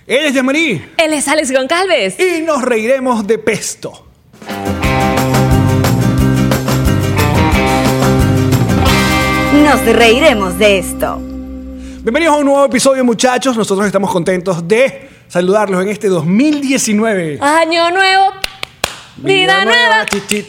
Él es Jean-Marie. Él es Alex Goncalves. Y nos reiremos de Pesto. Nos reiremos de esto. Bienvenidos a un nuevo episodio, muchachos. Nosotros estamos contentos de saludarlos en este 2019. Año nuevo, vida nueva.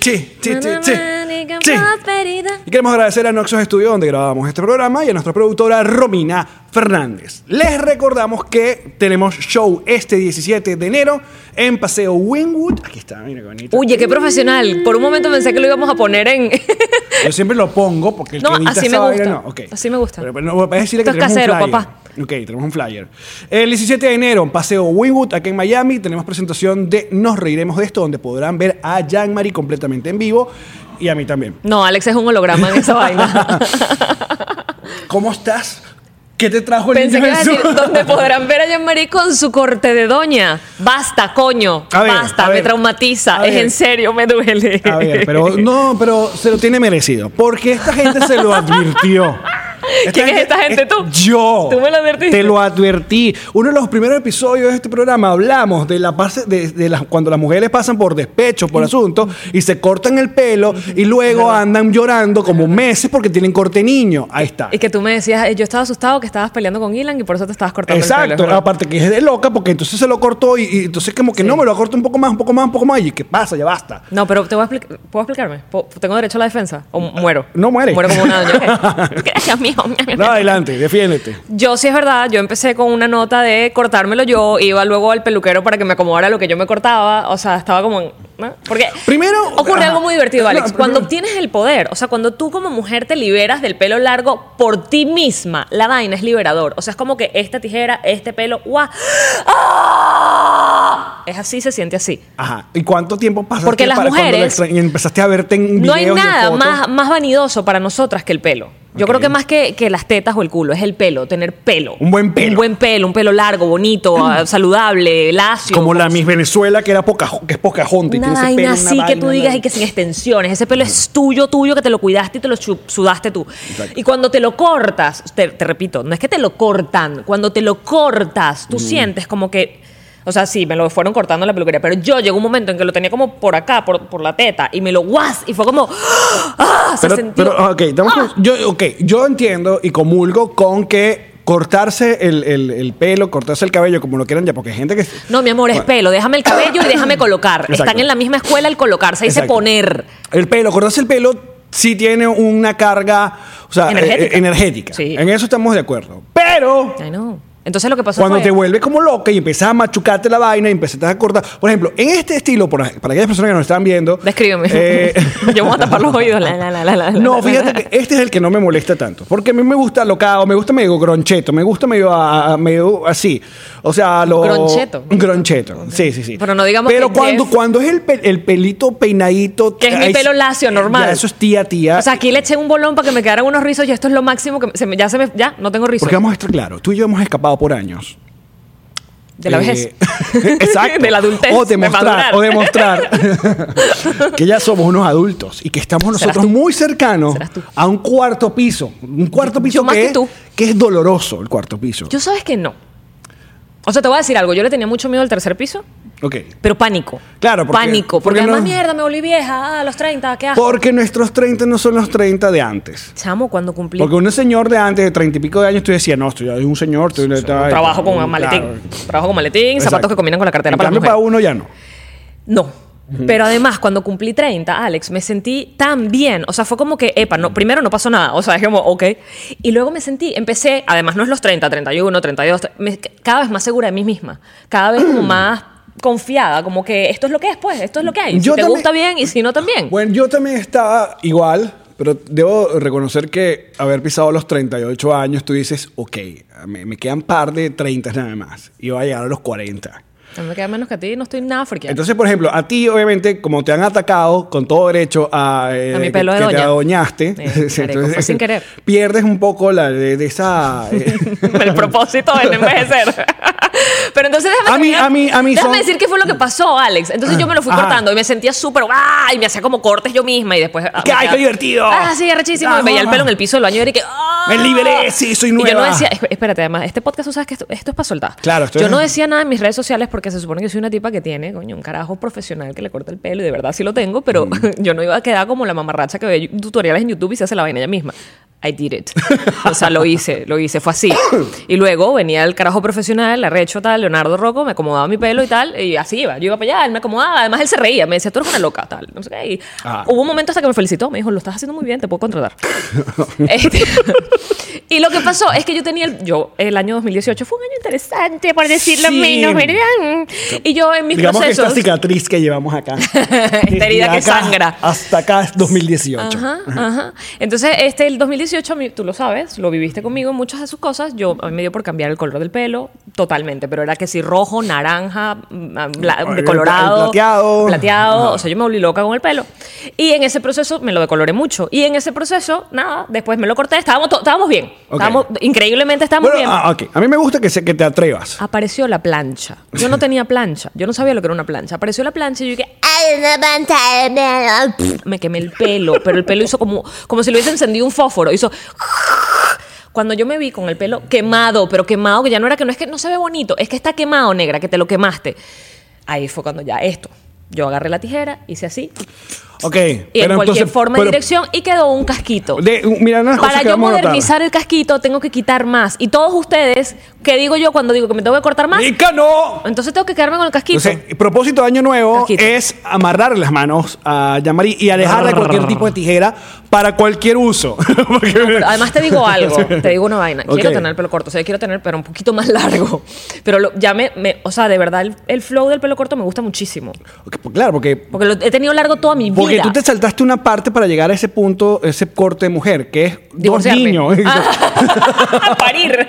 Sí. Y queremos agradecer a Noxos Studio, donde grabamos este programa, y a nuestra productora Romina Fernández. Les recordamos que tenemos show este 17 de enero en Paseo Wynwood. Aquí está, mira qué bonito. Oye, qué profesional. Por un momento pensé que lo íbamos a poner en... Yo siempre lo pongo porque el No, que edita así esa me vaina, gusta. no. Okay. Así me gusta. Pero no, voy a decirle que Esto es tenemos casero, un flyer. papá. Ok, tenemos un flyer. El 17 de enero en Paseo Wynwood, aquí en Miami, tenemos presentación de Nos Reiremos de Esto, donde podrán ver a Jean-Marie completamente en vivo y a mí también. No, Alex es un holograma en esa vaina. ¿Cómo estás? ¿Qué te trajo el Pensé niño que iba a Jesús? decir, donde podrán ver a Jean-Marie con su corte de doña. Basta, coño. A ver, Basta, a me ver. traumatiza. A Es ver. en serio, me duele. A ver, pero se lo tiene merecido. Porque esta gente se lo advirtió. ¿Quién es esta gente, tú? Yo. ¿Tú me lo advertiste? Te lo advertí. Uno de los primeros episodios de este programa hablamos de la parte cuando las mujeres pasan por despecho, por asuntos, y se cortan el pelo y luego andan llorando como meses porque tienen corte niño. Ahí está. Y que tú me decías, yo estaba asustado que estabas peleando con Ilan y por eso te estabas cortando el Exacto, pelo. aparte que es de loca porque entonces se lo cortó y entonces como que Sí. no, me lo corto un poco más y ¿qué pasa? Ya basta. No, pero te voy a explicar. ¿Puedo explicarme? ¿Tengo derecho a la defensa? ¿O muero? No muere. Muero como una doña. Gracias, mijo. No, adelante, defiéndete. Yo sí es verdad, yo empecé con una nota de cortármelo yo, iba luego al peluquero para que me acomodara lo que yo me cortaba, o sea, estaba como en... ¿no? Porque Primero, ocurre ajá. algo muy divertido, No, Alex. primero- Cuando obtienes el poder, o sea, cuando tú como mujer te liberas del pelo largo por ti misma, la vaina es liberador. O sea, es como que esta tijera, este pelo, ¡guau! ¡Ah! Es así, se siente así. Ajá. ¿Y cuánto tiempo pasaste Porque las cuando mujeres- y empezaste a verte en videos No hay y en nada fotos? más vanidoso para nosotras que el pelo. Yo Ok. creo que más que las tetas o el culo, es el pelo, tener pelo. Un buen pelo. Un buen pelo, un pelo largo, bonito, saludable, lacio. Como la Miss Venezuela que es Pocahontas y Una tiene ese vaina pelo, así una que tú vaina, digas una- y que sin extensiones. Ese pelo es tuyo, que te lo cuidaste y te lo sudaste tú. Exacto. Y cuando te lo cortas, te repito, no es que te lo cortan, cuando te lo cortas, tú sientes como que... O sea, sí, me lo fueron cortando en la peluquería, pero yo llegó un momento en que lo tenía como por acá, por la teta, y me lo guas, y fue como... ¡Ah! Se sintió... Yo entiendo y comulgo con que cortarse el pelo, cortarse el cabello, como lo quieran ya, porque hay gente que... No, mi amor, es pelo. Déjame el cabello y déjame colocar. Exacto. Están en la misma escuela el colocar. Se dice Exacto. poner. Cortarse el pelo sí tiene una carga, o sea, Energética. Sí. En eso estamos de acuerdo. Pero... Ay, no. Entonces lo que pasó Cuando fue... te vuelves como loca y empiezas a machucarte la vaina y empiezas a cortar. Por ejemplo, en este estilo, para aquellas personas que nos están viendo. Descríbeme. Yo me voy a tapar los oídos. No, fíjate que este es el que no me molesta tanto. Porque a mí me gusta locado, me gusta medio groncheto, me gusta medio así. O sea, lo. Groncheto. Groncheto. Sí. Pero no digamos Pero que Jeff- cuando es el pelito peinadito. Que es mi ahí pelo sí- lacio, normal. Ya, eso es tía. O sea, aquí le eché un bolón para que me quedaran unos rizos y esto es lo máximo que ya no tengo rizos. Porque vamos a estar claros, tú y yo hemos escapado por años. De la vejez. Exacto. De la adultez. O de demostrar que ya somos unos adultos y que estamos Serás nosotros tú. muy cercanos Serás tú. a un cuarto piso. Un cuarto piso Yo más que tú. que es doloroso, el cuarto piso. Yo sabes que no. O sea, te voy a decir algo. Yo le tenía mucho miedo al tercer piso, Ok. pero pánico. Claro, porque- Pánico. porque Porque además, no- mierda, me volví vieja. A los 30, qué asco. Porque nuestros 30 no son los 30 de antes. Chamo, cuando cumplí... Porque un señor de antes, de 30 y pico de años, tú decías, no, estoy ya un señor. Trabajo con maletín. Claro. Trabajo con maletín, Exacto. zapatos que combinan con la cartera En para la cambio, mujer. para uno ya no. No. Pero además, cuando cumplí 30, Alex, me sentí tan bien. O sea, fue como que, no, primero no pasó nada. O sea, es como, ok. Y luego empecé, además no es los 30, 31, 32, cada vez más segura de mí misma. Cada vez como más confiada, como que esto es lo que es, pues, esto es lo que hay. Si Yo te también- gusta bien y si no, también. Bueno, yo también estaba igual, pero debo reconocer que haber pisado los 38 años, tú dices, ok, me quedan par de 30 nada más. Y voy a llegar a los 40. A mí me queda menos que a ti, no estoy nada friqueada. Entonces, por ejemplo, a ti, obviamente, como te han atacado con todo derecho a mi pelo de que te doña. adoñaste, Marico, fue sin querer. pierdes un poco de esa... El propósito de envejecer. Pero entonces déjame decir qué fue lo que pasó, Alex. Entonces yo me lo fui cortando y me sentía súper y me hacía como cortes yo misma y después ¡Qué divertido! Sí, arrechísimo. Y veía el pelo en el piso del baño y era que ¡Me liberé! Sí, soy nueva. Y yo no decía, espérate, además, este podcast, tú sabes que esto es para soltar. Claro, yo no decía nada en mis redes sociales porque se supone que soy una tipa que tiene, coño, un carajo profesional que le corta el pelo y de verdad sí lo tengo, pero yo no iba a quedar como la mamarracha que ve tutoriales en YouTube y se hace la vaina ella misma. I did it. O sea, lo hice, fue así. Y luego venía el carajo profesional, arrecho tal, Leonardo Rocco, me acomodaba mi pelo y tal, y así iba. Yo iba para allá, él me acomodaba, además él se reía, me decía, tú eres una loca, tal, no sé qué. Y hubo un momento hasta que me felicitó, me dijo, lo estás haciendo muy bien, te puedo contratar. Y lo que pasó es que el año 2018 fue un año interesante, por decirlo menos, ¿verdad? Y yo en mis Digamos procesos... que esta cicatriz que llevamos acá. Esta herida que sangra. Hasta acá es 2018. Ajá. Entonces, el 2018, tú lo sabes, lo viviste conmigo en muchas de sus cosas. A mí me dio por cambiar el color del pelo totalmente, pero era que si rojo, naranja, colorado, plateado. O sea, yo me volví loca con el pelo. Y en ese proceso me lo decoloré mucho. Y en ese proceso, nada, después me lo corté. Estábamos bien. Okay. Increíblemente estábamos bien. Okay. A mí me gusta que te atrevas. Apareció la plancha. Yo no tenía plancha. Yo no sabía lo que era una plancha. Apareció la plancha y yo dije, ¡ay, una plancha! Me quemé el pelo, pero el pelo hizo como si lo hubiese encendido un fósforo. Hizo... Cuando yo me vi con el pelo quemado, pero quemado, que ya no era no es que no se ve bonito, es que está quemado, negra, que te lo quemaste. Ahí fue cuando ya yo agarré la tijera, hice así. Ok. Y en cualquier forma y dirección y quedó un casquito. Mira, unas cosas para que yo vamos a modernizar el casquito tengo que quitar más. Y todos ustedes, ¿qué digo yo cuando digo que me tengo que cortar más? ¡Mica, no! Entonces tengo que quedarme con el casquito. Entonces, el propósito de Año Nuevo Casquito. es amarrar las manos a Jean-Marie y alejarla de cualquier tipo de tijera para cualquier uso. Pero además te digo algo, te digo una vaina. Quiero tener el pelo corto, o sea, quiero tener pero un poquito más largo. Pero o sea, de verdad, el flow del pelo corto me gusta muchísimo. Claro, porque lo he tenido largo toda mi vida. Porque tú te saltaste una parte para llegar a ese punto, ese corte de mujer, que es divorciarme. 2 niños. Parir.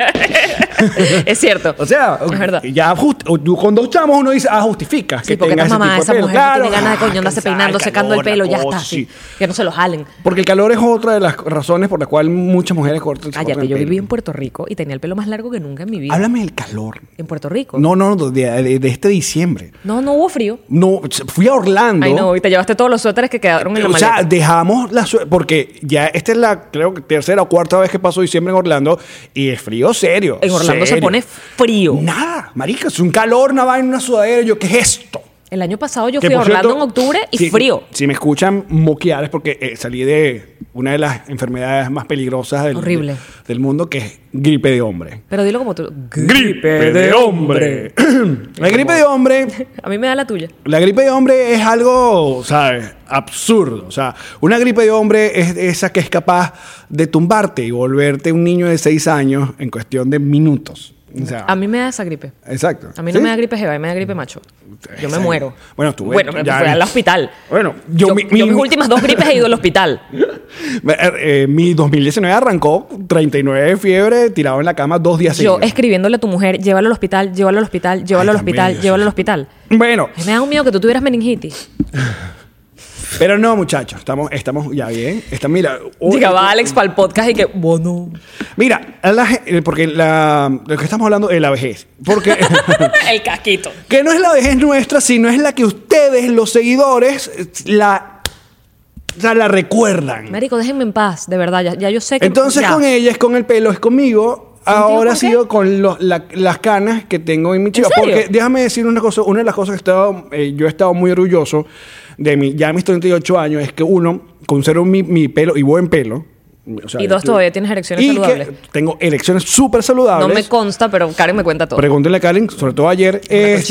Es cierto. O sea, es verdad. Ya con 2 chamos uno dice, justifica Sí, que porque tenga ese mamá, tipo esa de pelo. mujer no tiene ganas de que andarse peinando, secando el pelo, ya está. Sí. Que no se lo jalen. Porque el calor es otra de las razones por las cuales muchas mujeres cortan Cállate, el yo pelo. viví en Puerto Rico y tenía el pelo más largo que nunca en mi vida. Háblame del calor. ¿En Puerto Rico? No, de este diciembre. No hubo frío. No, fui a Orlando. Ay, no, y te llevaste todos los suéteres que quedaron en la maleta. O sea, dejamos porque ya esta es creo que tercera o cuarta vez que paso diciembre en Orlando y es frío serio. En Orlando se pone frío. Nada, marica, es un calor, una vaina, una sudadera. ¿Qué es esto? El año pasado yo Que, fui a por Orlando cierto, en octubre y si, frío. Si me escuchan moquear es porque salí de una de las enfermedades más peligrosas Horrible. del mundo, que es gripe de hombre. Pero dilo como tú. ¡Gripe de hombre! La gripe de hombre... A mí me da la tuya. La gripe de hombre es algo, ¿sabes? Absurdo. O sea, una gripe de hombre es esa que es capaz de tumbarte y volverte un niño de 6 años en cuestión de minutos. O sea, A mí me da esa gripe. exacto. A mí no ¿Sí? me da gripe jeva, me da gripe macho. Yo me muero. Bueno, tú Bueno, me fui al hospital. Bueno, Yo mis últimas 2 gripes he ido al hospital. Mi 2019 arrancó 39 de fiebre, tirado en la cama 2 días Yo seguidos. escribiéndole a tu mujer, llévalo al hospital, llévalo al hospital, llévalo al también, hospital, yo llévalo sí. al hospital. Bueno, Me da un miedo que tú tuvieras meningitis. pero no, muchachos, estamos ya bien. Mira, Llegaba Alex para el podcast y que, bueno. Mira, porque lo que estamos hablando es la vejez. Porque El casquito. que no es la vejez nuestra, sino es la que ustedes, los seguidores, la recuerdan. Marico, déjenme en paz, de verdad. Ya yo sé que... Entonces ya. con ella es con el pelo, es conmigo. Ahora ha por qué? sido con las canas que tengo en mi chiva. serio? Porque déjame decir una cosa. Una de las cosas que yo he estado muy orgulloso de ya mis 38 años es que uno, conservo mi pelo y buen pelo. O sea, Y 2, todavía tienes erecciones y saludables. que tengo erecciones súper saludables. No me consta, pero Karen me cuenta todo. Pregúntenle a Karen, sobre todo ayer.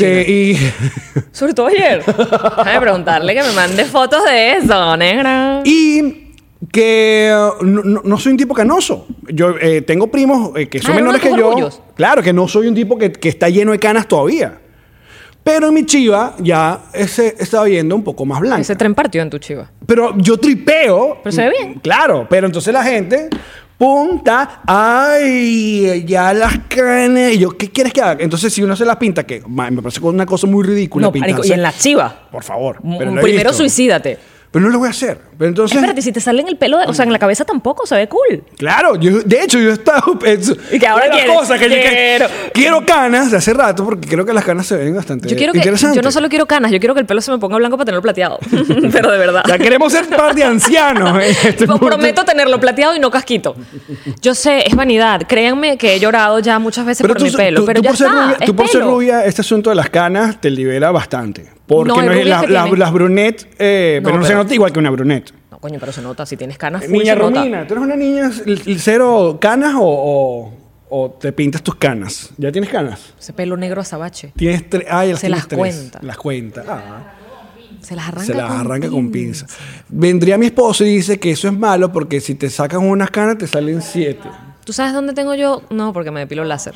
Sobre todo ayer. Déjame preguntarle que me mande fotos de eso, negra. Y que no soy un tipo canoso. Yo tengo primos que son era uno menores de que tus yo. orgullos. Claro, que no soy un tipo que está lleno de canas todavía. Pero en mi chiva ya estaba viendo un poco más blanca. Ese tren partió en tu chiva. Pero yo tripeo. Pero se ve bien. Claro, pero entonces la gente punta, ay, ya las canas. Y yo, ¿qué quieres que haga? Entonces, si uno se las pinta, que me parece una cosa muy ridícula. No, marico, y en la chiva. Por favor. Pero lo he Primero visto. suicídate. Pero no lo voy a hacer. Pero entonces... Espérate, si te sale en el pelo, o sea, en la cabeza tampoco, se ve cool. Claro, de hecho yo he estado pensando... Y que ahora una quieres, cosa que quiero. quiero canas de hace rato porque creo que las canas se ven bastante Yo quiero que, interesantes. yo no solo quiero canas, yo quiero que el pelo se me ponga blanco para tenerlo plateado. Pero de verdad. Ya queremos ser par de ancianos. En este Tipo, punto. prometo tenerlo plateado y no casquito. Yo sé, es vanidad. Créanme que he llorado ya muchas veces por mi pelo. Pero ya está, tú por ser rubia, este asunto de las canas te libera bastante. Porque No, hay no es rubias que tienen. las brunettes, pero no se pero- nota igual que una brunette. No, coño, pero se nota. Si tienes canas, full Niña se nota. Romina, ¿tú eres una niña cero canas o te pintas tus canas? ¿Ya tienes canas? Ese pelo negro azabache. Tienes tres. Ah, ya las Se tienes las tres. cuenta. Las cuenta. Ah. Se las arranca Se las con arranca con pinza. pinza. Vendría mi esposo y dice que eso es malo porque si te sacan unas canas te salen 7. ¿Tú sabes dónde tengo yo? No, porque me depilo láser.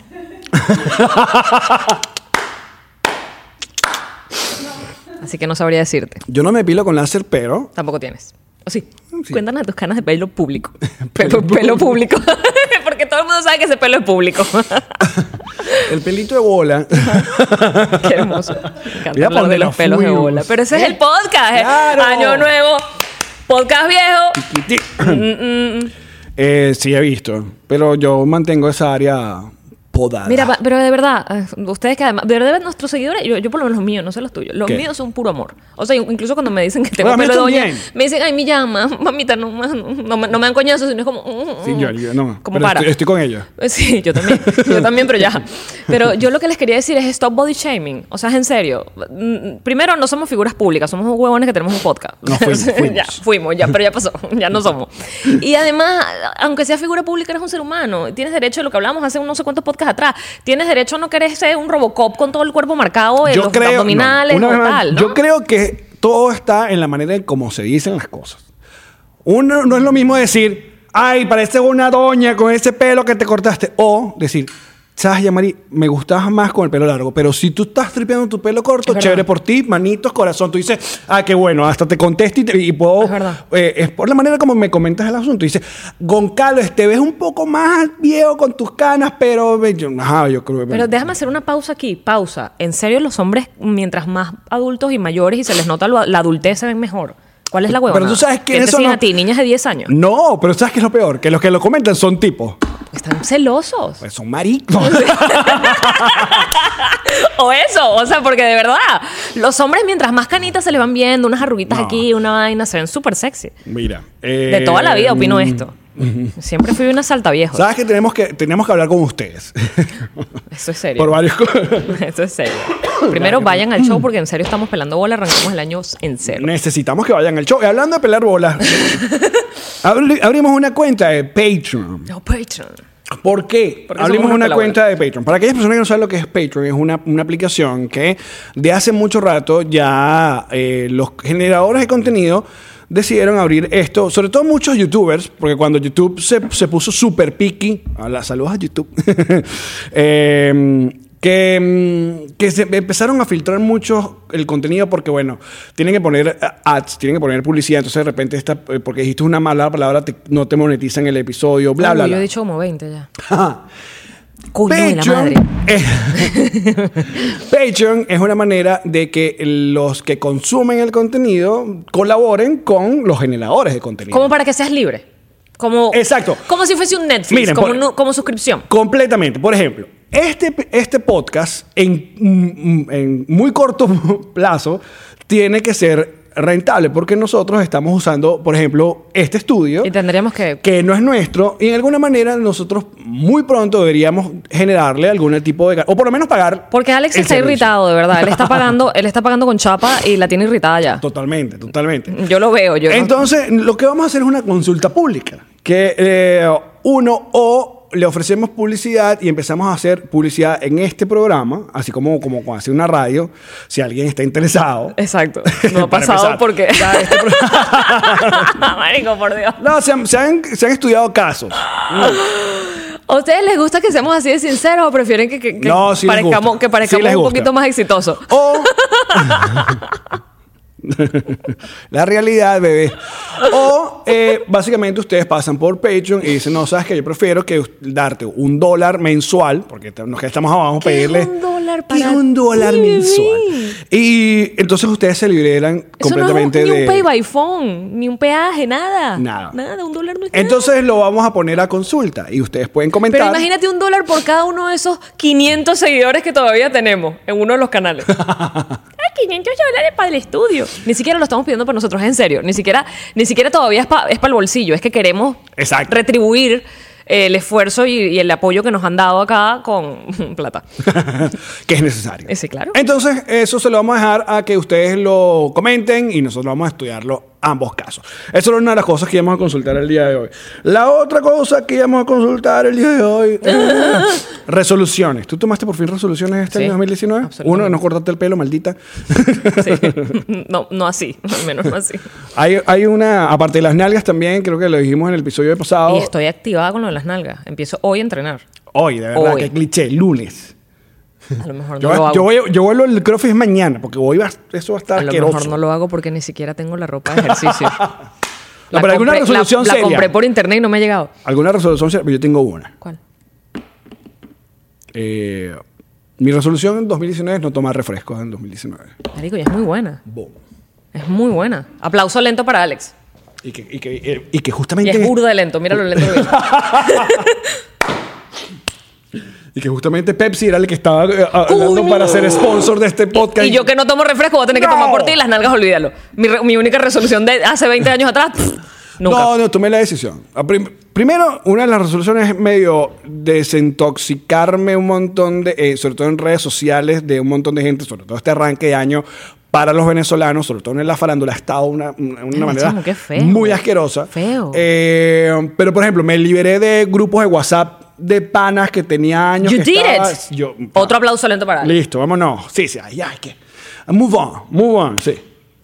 Así que no sabría decirte. Yo no me depilo con láser, pero... Tampoco tienes. ¿O sí? Sí. Cuéntanos de tus canas de pelo público. Pelo público. Porque todo el mundo sabe que ese pelo es público. El pelito de bola. Qué hermoso. Me encanta Mira hablar pa' de dónde los nos pelos de fuimos. bola. Pero ese es ¿Eh? el podcast. Claro. Año nuevo. Podcast viejo. Sí, he visto. Pero yo mantengo esa área podada. Mira, pero de verdad, ustedes que además, de verdad nuestros seguidores, yo por lo menos los míos, no sé los tuyos, los ¿Qué? míos son puro amor. O sea, incluso cuando me dicen que tengo Bueno, a mí pelo de doña, también. me dicen, ay, mi llama, mamita, no me dan coñazos, sino es como... Sí, yo no. Como pero para. estoy con ella. Sí, yo también, pero ya. Pero yo lo que les quería decir es stop body shaming. O sea, es en serio. Primero, no somos figuras públicas, somos huevones que tenemos un podcast. No, fuimos. Ya, pero ya pasó, ya no somos. Y además, aunque sea figura pública, eres un ser humano. Tienes derecho a lo que hablamos hace no sé cuántos podcasts atrás. Tienes derecho a no querer ser un Robocop con todo el cuerpo marcado, los abdominales no, o una vez más, tal, ¿no? Yo creo que todo está en la manera en cómo se dicen las cosas. Uno no es lo mismo decir, ay, pareces una doña con ese pelo que te cortaste. O decir, sabes, Yamari, me gustabas más con el pelo largo. Pero si tú estás tripeando tu pelo corto, Es verdad. chévere por ti, manitos, corazón. Tú dices, ah, qué bueno, hasta te contesto y puedo... Es verdad. Es por la manera como me comentas el asunto. Dices, Goncalo, te ves un poco más viejo con tus canas, pero... yo creo que... Pero déjame hacer una pausa aquí. Pausa. En serio, los hombres, mientras más adultos y mayores y se les nota la adultez, se ven mejor. ¿Cuál es la huevona? Pero tú sabes quiénes te son siguen los- a ti? Niñas de 10 años. No, pero ¿sabes qué es lo peor? Que los que lo comentan son tipos. Están celosos. Pues son maricos. O eso, o sea, porque de verdad, los hombres mientras más canitas se les van viendo, unas arruguitas No. aquí, una vaina, se ven súper sexy. Mira. De toda la vida opino esto. Siempre fui una saltaviejos. ¿Sabes que tenemos que hablar con ustedes? Eso es serio. Por varios cosas. Eso es serio. Primero vayan al show porque en serio estamos pelando bola, arrancamos el año en cero. Necesitamos que vayan al show. Y hablando de pelar bolas, abrimos una cuenta de Patreon. No, Patreon. ¿Por qué? Porque Abrimos somos unos una cuenta de Patreon. Para aquellas personas que no saben lo que es Patreon, es una aplicación que de hace mucho rato ya los generadores de contenido decidieron abrir esto, sobre todo muchos youtubers, porque cuando YouTube se puso súper picky, saludos a YouTube, que se empezaron a filtrar mucho el contenido porque, bueno, tienen que poner ads, tienen que poner publicidad, entonces de repente porque dijiste una mala palabra, no te monetizan el episodio, bla, bla, Yo bla. he dicho como 20 ya. Ajá. Coño de la madre. Patreon es una manera de que los que consumen el contenido colaboren con los generadores de contenido. Como para que seas libre. Como, Exacto. Como si fuese un Netflix, Miren, como suscripción. Completamente. Por ejemplo, este podcast en muy corto plazo tiene que ser rentable porque nosotros estamos usando, por ejemplo, este estudio Y tendríamos que no es nuestro y en alguna manera nosotros muy pronto deberíamos generarle algún tipo de... o por lo menos pagar Porque Alex el está servicio. irritado, de verdad. Él está pagando con chapa y la tiene irritada ya. Totalmente. Yo lo veo. Entonces, lo que vamos a hacer es una consulta pública. Que le ofrecemos publicidad y empezamos a hacer publicidad en este programa, así como hace una radio, si alguien está interesado. Exacto. No ha Para pasado empezar. porque... Ya, este Marico, por Dios. No, se han estudiado casos. ¿A ustedes les gusta que seamos así de sinceros o prefieren que No, sí les parezcamos, gusta. que parezcamos Sí les un gusta. poquito más exitosos? O... La realidad, bebé. O básicamente ustedes pasan por Patreon y dicen, no, sabes que yo prefiero que darte $1 mensual, porque nos estamos abajo, pedirle. ¿Qué es $1 ¿Qué es para $1 ti, mensual? bebé? Y entonces ustedes se liberan Eso completamente no es ni de. un pay by phone, ni un peaje, nada. Nada. Nada, $1 no es nada. Entonces lo vamos a poner a consulta y ustedes pueden comentar. Pero imagínate $1 por cada uno de esos 500 seguidores que todavía tenemos en uno de los canales. $500 para el estudio. Ni siquiera lo estamos pidiendo para nosotros, en serio. Ni siquiera todavía es para el bolsillo. Es que queremos Exacto. retribuir el esfuerzo y el apoyo que nos han dado acá con plata. Que es necesario. Sí, claro. Entonces, eso se lo vamos a dejar a que ustedes lo comenten y nosotros vamos a estudiarlo ambos casos. Eso es una de las cosas que íbamos a consultar el día de hoy. La otra cosa que íbamos a consultar el día de hoy es resoluciones. ¿Tú tomaste por fin resoluciones este Sí, año 2019? absolutamente. Uno, no cortarte el pelo, maldita. Sí. No así, al menos no así. Hay una, aparte de las nalgas también, creo que lo dijimos en el episodio pasado. Y estoy activada con lo de las nalgas. Empiezo hoy a entrenar. Hoy, de verdad, Hoy. qué cliché, lunes. A lo mejor no lo hago. Yo vuelvo el CrossFit mañana, porque hoy eso va a estar A lo asqueroso. mejor no lo hago porque ni siquiera tengo la ropa de ejercicio. No, pero alguna resolución la seria. compré por internet y no me ha llegado. ¿Alguna resolución? Yo tengo una. ¿Cuál? Mi resolución en 2019 es no tomar refrescos en 2019. Marico, ya es muy buena. Boom. Es muy buena. Aplauso lento para Alex. Y que Y justamente... es burda de lento. Mira lo lento que es. Y que justamente Pepsi era el que estaba hablando para ser sponsor de este podcast. Y yo que no tomo refresco voy a tener que No. tomar por ti y las nalgas olvídalo. Mi única resolución de hace 20 años atrás, nunca. No, tomé la decisión. Primero, una de las resoluciones es medio desintoxicarme un montón de, sobre todo en redes sociales, de un montón de gente, sobre todo este arranque de año para los venezolanos, sobre todo en la farándula, ha estado una manera chamo, qué feo. muy asquerosa. Feo. Pero, por ejemplo, me liberé de grupos de WhatsApp de panas que tenía años. You que did estaba- it. yo- Otro aplauso lento para Alex. Listo, vámonos. Sí, ya hay que. Move on, sí.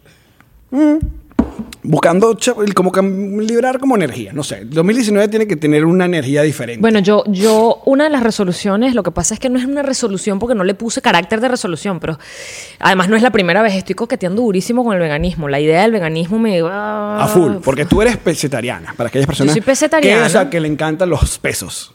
Buscando como liberar como energía, no sé. El 2019 tiene que tener una energía diferente. Bueno, yo una de las resoluciones, lo que pasa es que no es una resolución porque no le puse carácter de resolución, pero además no es la primera vez, estoy coqueteando durísimo con el veganismo. La idea del veganismo me... A full, porque tú eres pescetariana, para aquellas personas soy pescetariana. que le encantan los pesos.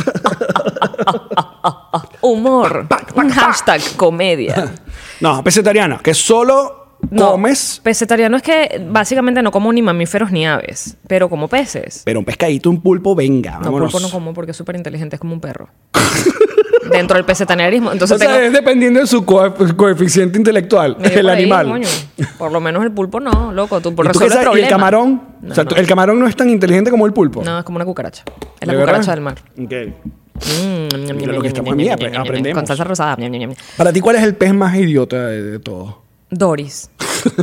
Humor. Hashtag comedia. No, pescetariana, que solo No, comes, pescetariano es que básicamente no como ni mamíferos ni aves, pero como peces. pero un pescadito, un pulpo, venga, No, vámonos. pulpo no como porque es súper inteligente, es como un perro. Dentro del pescetarianismo. O Entonces sea, tengo... es dependiendo de su coeficiente intelectual, me dio el por ahí, animal. coño. Por lo menos el pulpo no, loco. Tú por ¿Y tú qué resolver sabes? ¿Y el problemas. camarón? No, O sea, no. el camarón no es tan inteligente como el pulpo. No, es como una cucaracha. Es la ¿De cucaracha verdad? del mar. Ok. Mira lo que estamos aquí, aprendemos. Con salsa rosada. Para ti, ¿cuál es el pez más idiota de todos? Doris.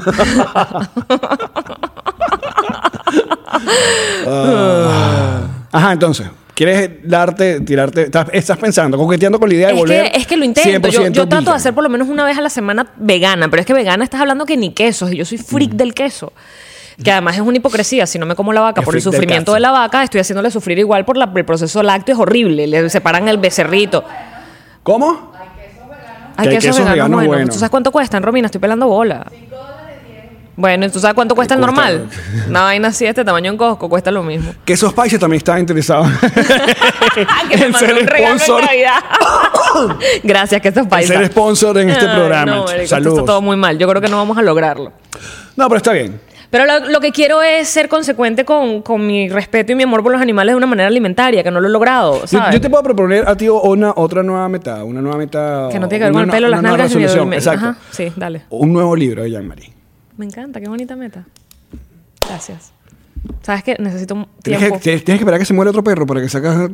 Ajá, entonces, ¿quieres tirarte? Estás pensando, coqueteando con la idea de volver Es que lo intento. 100% Yo trato de vegan? hacer por lo menos una vez a la semana vegana, pero es que vegana estás hablando que ni quesos, y yo soy freak del queso. Que además es una hipocresía. Si no me como la vaca Es por el freak del sufrimiento queso. de la vaca, estoy haciéndole sufrir igual por el proceso lácteo. Es horrible. Le separan el becerrito. ¿Cómo? Hay Que hay quesos quesos veganos veganos buenos. buenos. ¿Tú sabes cuánto cuestan, Romina? Estoy pelando bola. Bueno, ¿y tú sabes cuánto cuesta el Cuesta- normal? Una vaina así de este tamaño en Costco cuesta lo mismo. Quesos Paisa también está interesado Que me en mandó ser un regalo en sponsor. Navidad. Gracias, que esto es En paisa. ser sponsor en este Ay, programa. No, marico, esto Saludos. está todo muy mal. Yo creo que no vamos a lograrlo. No, pero está bien. Pero lo que quiero es ser consecuente con mi respeto y mi amor por los animales de una manera alimentaria, que no lo he logrado, ¿sabes? Yo te puedo proponer a ti otra nueva meta. Una nueva meta. Que no tiene que ver con el una pelo, las nueva nalgas ni el resolución. alimento. Exacto. Ajá, sí, dale. Un nuevo libro de Jean-Marie. Me encanta, qué bonita meta. Gracias. ¿Sabes qué? Necesito un Tienes tiempo. que esperar a que se muera otro perro para que sacas.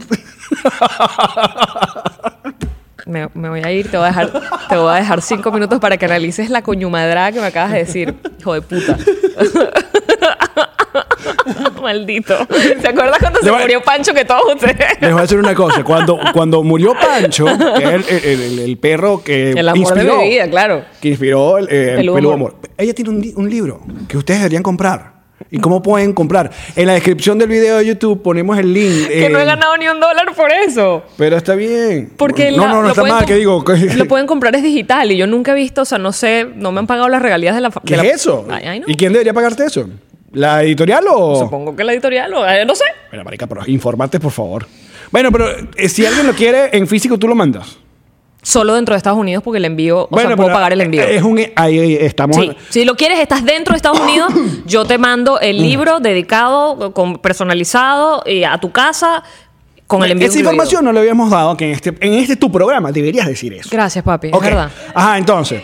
Me voy a ir, te voy a dejar 5 minutos para que analices la coñumadrada que me acabas de decir, hijo de puta. Maldito. ¿Se acuerdas cuando se Le voy- murió Pancho que todos ustedes? Les voy a decir una cosa. Cuando murió Pancho, que es el perro que El amor inspiró, de mi vida, claro. que inspiró el Peludo Peludo Amor. Amor. Ella tiene un libro que ustedes deberían comprar. ¿Y cómo pueden comprar? En la descripción del video de YouTube ponemos el link. Que no he ganado ni $1 por eso. Pero está bien. Porque no está mal, que digo. Lo pueden comprar, es digital. Y yo nunca he visto, o sea, no sé, no me han pagado las regalías de la... ¿Qué es eso? Ay, no. ¿Y quién debería pagarte eso? ¿La editorial o...? Supongo que la editorial o... no sé. Mira, marica, pero infórmate, por favor. Bueno, pero si alguien lo quiere en físico, tú lo mandas. Solo dentro de Estados Unidos porque el envío... O sea, puedo pagar el envío. Ahí estamos... Sí. Si lo quieres, estás dentro de Estados Unidos, yo te mando el libro dedicado, personalizado, a tu casa, con el envío Esa incluido. Información no le habíamos dado, que en este tu programa deberías decir eso. Gracias, papi. Ok. Es verdad. Ajá, entonces...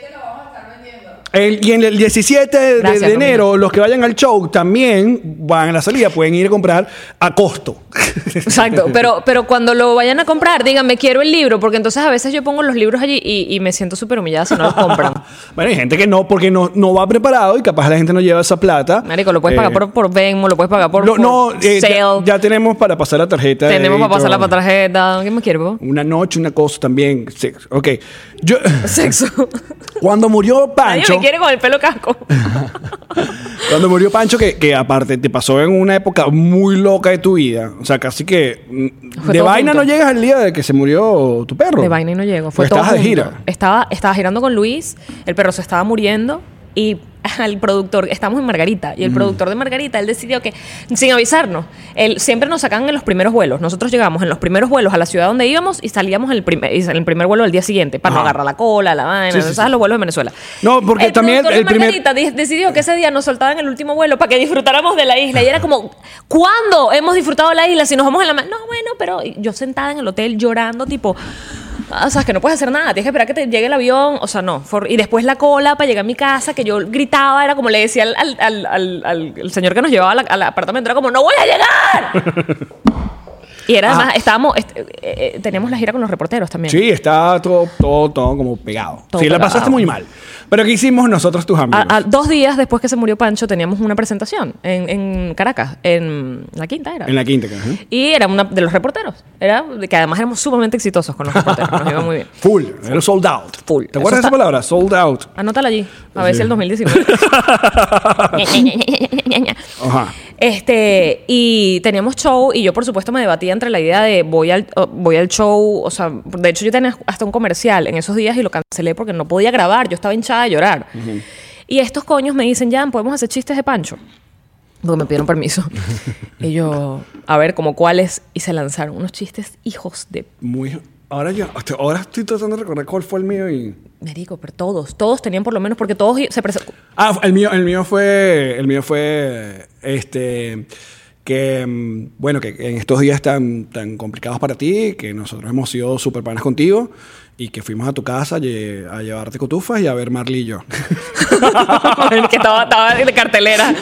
Y en el 17 Gracias, de enero, los que vayan al show también van a la salida, pueden ir a comprar a costo. Exacto, pero cuando lo vayan a comprar, díganme, quiero el libro, porque entonces a veces yo pongo los libros allí y me siento súper humillada si no los compran. Bueno, hay gente que no, porque no va preparado y capaz la gente no lleva esa plata. Marico, lo puedes pagar por Venmo, lo puedes pagar por Sale. Ya tenemos para pasar la tarjeta. Tenemos para pasar la tarjeta. ¿Qué más quieres, vos? Una noche, una cosa también. Sexo. Ok. Sexo. Cuando murió Pancho... Nadie me quiere con el pelo casco. Cuando murió Pancho, que aparte te pasó en una época muy loca de tu vida. O sea, casi que Fue de todo vaina junto. no llegas al día de que se murió tu perro. De vaina y no llego. Fue Fue todo estabas de junto. gira. Estaba girando con Luis, el perro se estaba muriendo y al productor, estamos en Margarita, y el productor de Margarita, él decidió que, sin avisarnos, siempre nos sacan en los primeros vuelos. Nosotros llegamos en los primeros vuelos a la ciudad donde íbamos y salíamos en el primer vuelo del día siguiente para no agarrar la cola, la vaina, Sí. ¿sabes? Los vuelos de Venezuela. No, porque el también productor el de Margarita decidió que ese día nos soltaban el último vuelo para que disfrutáramos de la isla. Y era como, ¿cuándo hemos disfrutado de la isla si nos vamos en la... No, bueno, pero yo sentada en el hotel llorando, tipo... O sea, es que no puedes hacer nada, tienes que esperar que te llegue el avión, o sea, no. Y después la cola para llegar a mi casa, que yo gritaba, era como le decía al señor que nos llevaba al apartamento, era como, ¡no voy a llegar! Y era además, teníamos la gira con los reporteros también. Sí, está todo como pegado. Todo Sí, la pegado. pasaste muy mal. Pero ¿qué hicimos nosotros, tus amigos? 2 días después que se murió Pancho, teníamos una presentación en Caracas, en La Quinta era. En la quinta. Ajá. Y era una de los reporteros. Que además éramos sumamente exitosos con los reporteros. Nos iba muy bien. Full. Era sold out. Full. ¿Te acuerdas de Eso esa palabra? Sold out. Anótala allí. A ver si el 2019. Ajá. Y teníamos show y yo por supuesto me debatía entre la idea de voy al show, o sea, de hecho yo tenía hasta un comercial en esos días y lo cancelé porque no podía grabar, yo estaba hinchada de llorar. Y estos coños me dicen, Jan, ¿podemos hacer chistes de Pancho? Porque me pidieron permiso. Y yo, a ver, ¿como cuáles? Y se lanzaron unos chistes hijos de... Ahora estoy tratando de recordar cuál fue el mío y... Marico, pero todos tenían por lo menos, porque todos se presentaron. El mío fue que bueno, que en estos días tan complicados para ti, que nosotros hemos sido súper panas contigo y que fuimos a tu casa a llevarte cotufas y a ver Marley y yo. Que estaba de cartelera.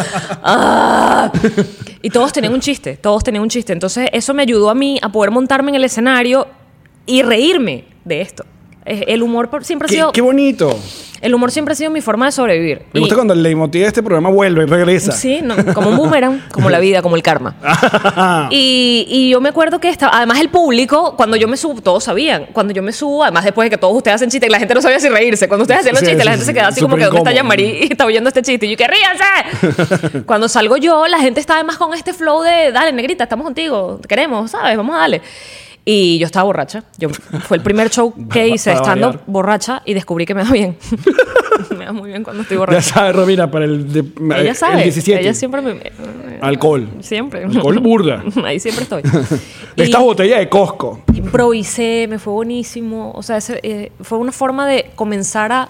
Y todos tenían un chiste. Entonces eso me ayudó a mí a poder montarme en el escenario y reírme de esto. El humor siempre ha sido... ¡Qué bonito! El humor siempre ha sido mi forma de sobrevivir. Me gusta cuando el leitmotiv de este programa vuelve y regresa. Sí, como un boomerang, como la vida, como el karma. Y yo me acuerdo que además el público, cuando yo me subo, todos sabían, cuando yo me subo, además después de que todos ustedes hacen chistes, la gente no sabía si reírse. Cuando ustedes hacían los chistes, la gente se quedaba así como que ¿dónde está Jean-Marie? Y está oyendo este chiste. Y yo, ¡que ríanse! Cuando salgo yo, la gente está además con este flow de, dale, negrita, estamos contigo, te queremos, ¿sabes? Vamos a darle. Y yo estaba borracha. Fue el primer show que hice estando variar. borracha y descubrí que me da bien. Me da muy bien cuando estoy borracha. Ya sabes, Romina, para Ella sabe. el 17. Ella siempre Alcohol. Siempre. Alcohol burda. Ahí siempre estoy. Esta botella de Costco. Improvisé, me fue buenísimo. O sea, fue una forma de comenzar a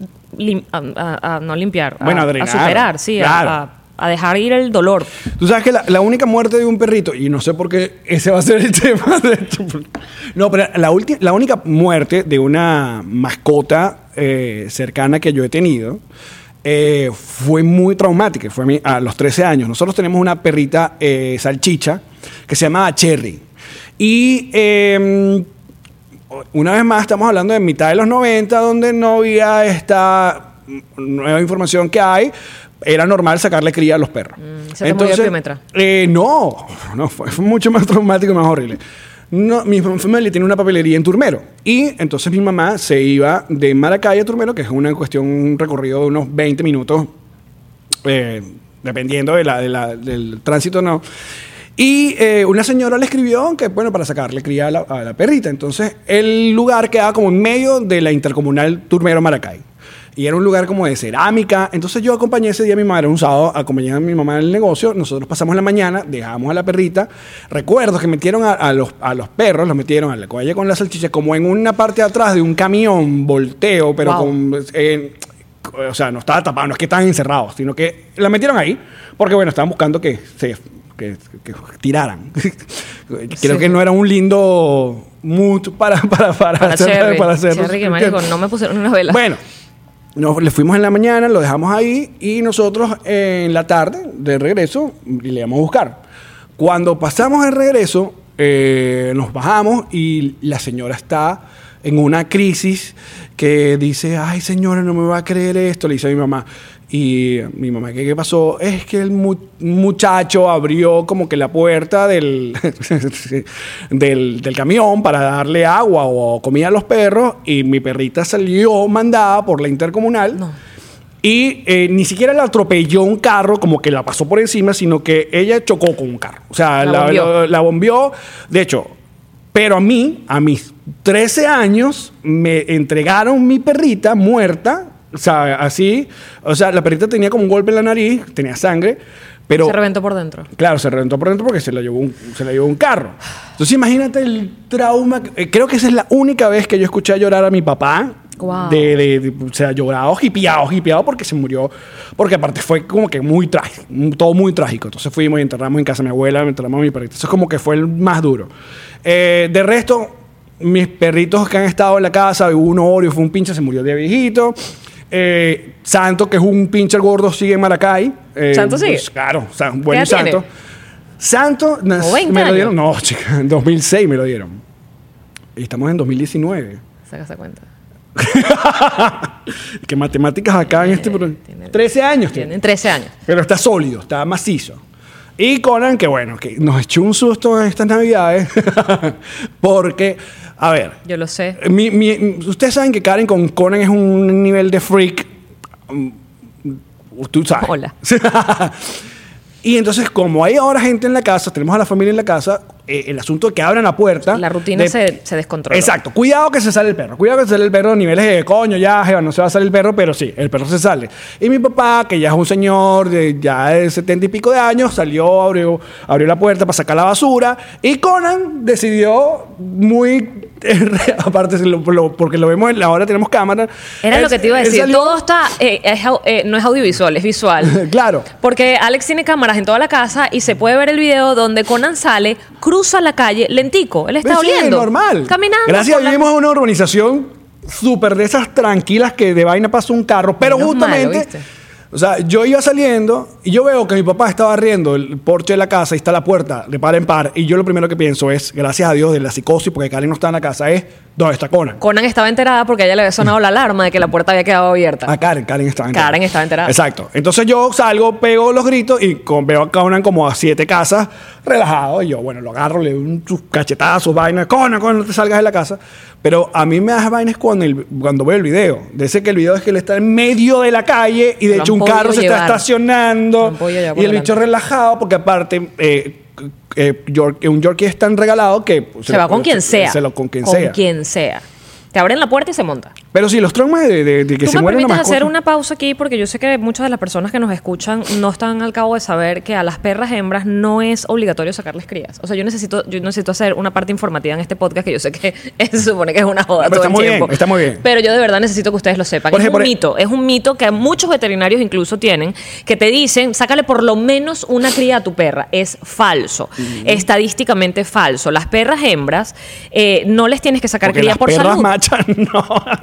no limpiar, Bueno, a a drenar. superar, sí, Claro. a dejar ir el dolor. Tú sabes que la única muerte de un perrito, y no sé por qué ese va a ser el tema de hecho. No, pero la única muerte de una mascota cercana que yo he tenido fue muy traumática. Fue a los 13 años. Nosotros tenemos una perrita salchicha que se llamaba Cherry. Y una vez más estamos hablando de mitad de los 90, donde no había esta nueva información que hay. Era normal sacarle cría a los perros. ¿Se te murió el piometra? No, fue mucho más traumático y más horrible. No, mi familia tiene una papelería en Turmero. Y entonces mi mamá se iba de Maracay a Turmero, que es un recorrido de unos 20 minutos dependiendo del tránsito, no. Y una señora le escribió que, bueno, para sacarle cría a la perrita. Entonces, el lugar quedaba como en medio de la intercomunal Turmero Maracay. Y era un lugar como de cerámica. Entonces yo acompañé ese día a mi madre, un sábado, acompañé a mi mamá en el negocio. Nosotros pasamos la mañana, dejamos a la perrita. Recuerdo que metieron a los perros, los metieron a la colla con la salchicha, como en una parte de atrás de un camión volteo, pero o sea, no estaba tapado, no es que estaban encerrados, sino que la metieron ahí, porque bueno, estaban buscando que tiraran. Creo que no era un lindo mood para hacer Cherry, que marico, no me pusieron una vela. Bueno, le fuimos en la mañana, lo dejamos ahí y nosotros en la tarde de regreso le íbamos a buscar. Cuando pasamos el regreso, nos bajamos y la señora está en una crisis que dice, ay señora, no me va a creer esto, le dice a mi mamá. Y mi mamá, ¿qué pasó? Es que el muchacho abrió como que la puerta del camión para darle agua o comida a los perros y mi perrita salió mandada por la intercomunal. No. Y ni siquiera la atropelló un carro, como que la pasó por encima, sino que ella chocó con un carro. O sea, la bombeó. De hecho, pero a mis 13 años, me entregaron mi perrita muerta. O sea, así, o sea, la perrita tenía como un golpe en la nariz, tenía sangre, pero... Se reventó por dentro. Claro, se reventó por dentro porque se la llevó un carro. Entonces imagínate el trauma. Creo que esa es la única vez que yo escuché llorar a mi papá. Wow. O sea, llorado, hipiado porque se murió. Porque aparte fue como que muy trágico, todo muy trágico. Entonces fuimos y enterramos en casa de mi abuela, enterramos a mi perrita. Eso es como que fue el más duro. De resto, mis perritos que han estado en la casa, uno Oreo fue un pinche, se murió de viejito. Santo, que es un pincher gordo, sigue en Maracay. ¿Santo sigue? Pues, claro, bueno, ¿Qué edad tiene? Santo, me lo dieron, no, chica, en 2006 me lo dieron. Y estamos en 2019. Sácase cuenta. Que matemáticas acá en este... 13 años tiene. Tienen 13 años. Pero está sólido, está macizo. Y Conan, que bueno, que nos echó un susto en estas navidades. Porque, a ver... Yo lo sé. Ustedes saben que Karen con Conan es un nivel de freak. Tú sabes. Hola. Y entonces, como hay ahora gente en la casa, tenemos a la familia en la casa, el asunto de que abran la puerta... La rutina se descontrola. Exacto. Cuidado que se sale el perro. Cuidado que se sale el perro a niveles de coño, ya, jeva, no se va a salir el perro, pero sí, el perro se sale. Y mi papá, que ya es un señor de 70 y pico de años, salió, abrió la puerta para sacar la basura. Y Conan decidió muy... aparte, porque lo vemos, ahora tenemos cámara. Era lo que te iba a decir. Todo está... no es audiovisual, es visual. Claro. Porque Alex tiene cámaras en toda la casa y se puede ver el video donde Conan sale, cruza la calle, lentico. Él está Sí, oliendo. normal. Caminando. Gracias, vivimos en una urbanización súper de esas tranquilas que de vaina pasa un carro. Pero Menos justamente... malo, ¿viste? O sea, yo iba saliendo y yo veo que mi papá está barriendo el porche de la casa y está la puerta de par en par. Y yo lo primero que pienso es, gracias a Dios de la psicosis, porque Karen no está en la casa, es, ¿dónde está Conan? Conan estaba enterada porque a ella le había sonado la alarma de que la puerta había quedado abierta. Ah, Karen estaba enterada. Karen estaba enterada. Exacto. Entonces yo salgo, pego los gritos y veo a Conan como a 7 casas, relajado. Y yo, bueno, lo agarro, le doy sus cachetazos, vainas. Conan, no te salgas de la casa. Pero a mí me da vainas cuando veo el video. De ese que el video es que él está en medio de la calle y de hecho un carro se está estacionando y el bicho relajado porque aparte un Yorkie es tan regalado que se va con quien sea. Con quien sea. Te abren la puerta y se monta. Pero sí, los traumas de que se mueren. ¿Tú me permites hacer una pausa aquí? Porque yo sé que muchas de las personas que nos escuchan no están al cabo de saber que a las perras hembras no es obligatorio sacarles crías. O sea, yo necesito hacer una parte informativa en este podcast que yo sé que se supone que es una joda todo el tiempo. Está muy bien. Pero yo de verdad necesito que ustedes lo sepan. Es un mito que muchos veterinarios incluso tienen, que te dicen, sácale por lo menos una cría a tu perra. Es falso. Estadísticamente falso. Las perras hembras no les tienes que sacar cría por salud. Las perras machas no.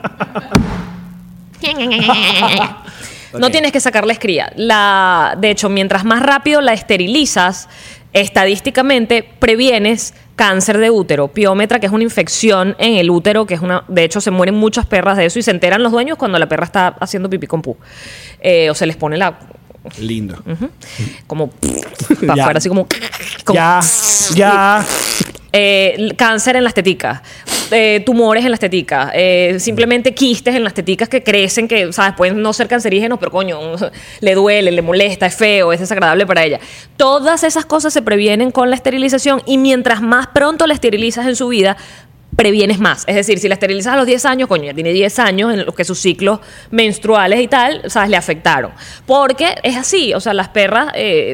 No tienes que sacarles cría. De hecho, mientras más rápido la esterilizas, estadísticamente previenes cáncer de útero, piómetra, que es una infección en el útero, que es de hecho se mueren muchas perras de eso y se enteran los dueños cuando la perra está haciendo pipí con pu. O se les pone la... Lindo. Como para afuera, así como... Ya. Cáncer en las teticas. tumores en las teticas, simplemente quistes en las teticas que crecen, que, ¿sabes? Pueden no ser cancerígenos, pero coño, le duele, le molesta, es feo, es desagradable para ella. Todas esas cosas se previenen con la esterilización y mientras más pronto la esterilizas en su vida, previenes más. Es decir, si la esterilizas a los 10 años, coño, ya tiene 10 años en los que sus ciclos menstruales y tal, ¿sabes? Le afectaron. Porque es así, o sea, las perras...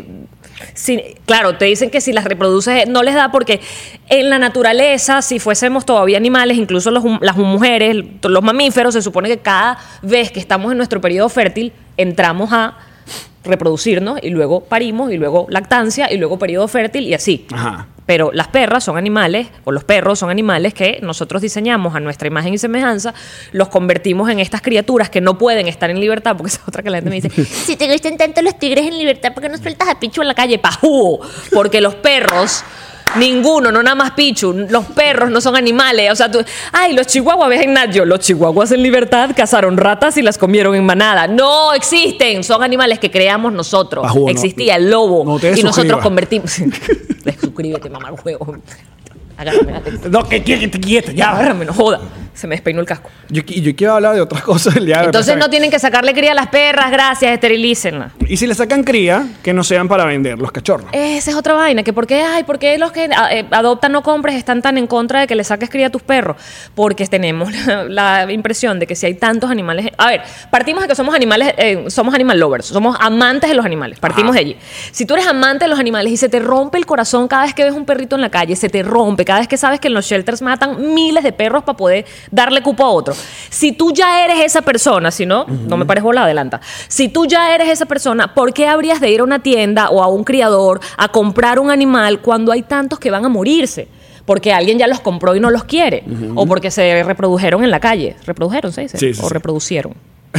claro, te dicen que si las reproduces no les da porque en la naturaleza, si fuésemos todavía animales, incluso las mujeres, los mamíferos, se supone que cada vez que estamos en nuestro periodo fértil, entramos a reproducirnos y luego parimos y luego lactancia y luego periodo fértil y así. Ajá. Pero las perras son animales, o los perros son animales que nosotros diseñamos a nuestra imagen y semejanza, los convertimos en estas criaturas que no pueden estar en libertad, porque esa es otra que la gente me dice, si te gustan tanto los tigres en libertad, ¿por qué no sueltas a Pichu en la calle? ¡Pajú! Porque los perros... Ninguno, no nada más Pichu. Los perros no son animales. O sea, los chihuahuas, ves en Nacho. Los chihuahuas en libertad cazaron ratas y las comieron en manada. No existen. Son animales que creamos nosotros. Bajú, existía el lobo. No te y nosotros suscribas. convertimos. Suscríbete, mamá, huevo. Agárrame la testa. No, que te quietes, ya. Agárrame, no joda. Se me despeinó el casco. Yo quiero hablar de otras cosas el día de hoy, Entonces pero no tienen que sacarle cría a las perras, gracias, esterilícenlas. y si le sacan cría, que no sean para vender los cachorros. Esa es otra vaina, que ¿por qué los que adoptan no compres están tan en contra de que le saques cría a tus perros? Porque tenemos la impresión de que si hay tantos animales... A ver, partimos de que somos animales, somos animal lovers, somos amantes de los animales, partimos de allí. Si tú eres amante de los animales y se te rompe el corazón cada vez que ves un perrito en la calle, se te rompe, cada vez que sabes que en los shelters matan miles de perros para poder darle cupo a otro. Si tú ya eres esa persona, si no, no me pares bola, adelanta. Si tú ya eres esa persona, ¿por qué habrías de ir a una tienda o a un criador a comprar un animal cuando hay tantos que van a morirse? Porque alguien ya los compró y no los quiere. O porque se reprodujeron en la calle. ¿Reprodujeron, se dice? Sí, sí, o sí. reproducieron.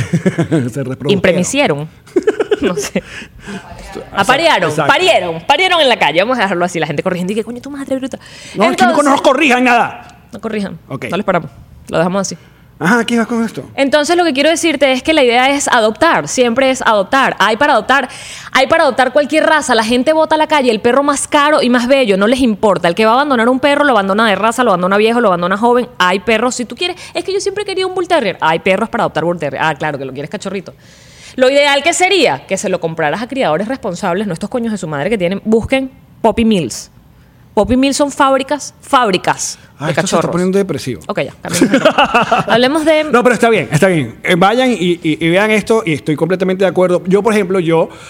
Se reprodujeron. Impremisieron. No sé. Aparearon, parieron en la calle. Vamos a dejarlo así. La gente corriendo y que coño, tu madre bruta. No, es que no nos corrijan nada. No corrijan. Ok. No les paramos. Lo dejamos así. Ajá, ¿qué vas con esto? Entonces lo que quiero decirte es que la idea es adoptar, siempre es adoptar. Hay para adoptar cualquier raza. La gente bota a la calle el perro más caro y más bello, no les importa. El que va a abandonar un perro lo abandona de raza, lo abandona viejo, lo abandona joven. Hay perros, si tú quieres, es que yo siempre quería un Bull Terrier. Hay perros para adoptar Bull Terrier. Ah, claro, que lo quieres cachorrito. Lo ideal que sería que se lo compraras a criadores responsables, no estos coños de su madre que tienen, busquen Puppy Mills. Puppy Mills son fábricas de Esto se está cachorros. poniendo depresivo. Ok, ya, cambiemos de tema. Hablemos de... No, pero está bien, está bien. Vayan y vean esto y estoy completamente de acuerdo. Yo, por ejemplo,